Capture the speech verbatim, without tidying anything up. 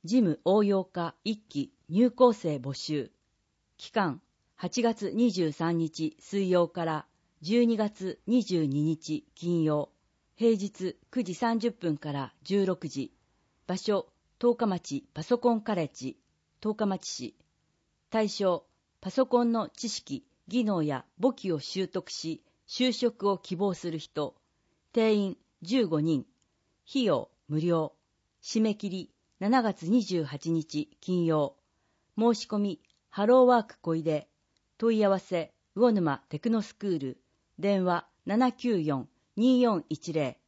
事務応用科いっき入校生募集。期間はちがつにじゅうさんにち水曜からじゅうにがつにじゅうににち金曜。平日くじさんじゅっぷんからじゅうろくじ。場所、十日町パソコンカレッジ、十日町市。対象、パソコンの知識、技能や簿記を習得し、就職を希望する人。定員じゅうごにん。費用無料。締め切りしちがつにじゅうはちにち金曜。申し込み、ハローワーク小出。問い合わせ、魚沼テクノスクール。電話ななきゅうよん にーよんいちゼロ。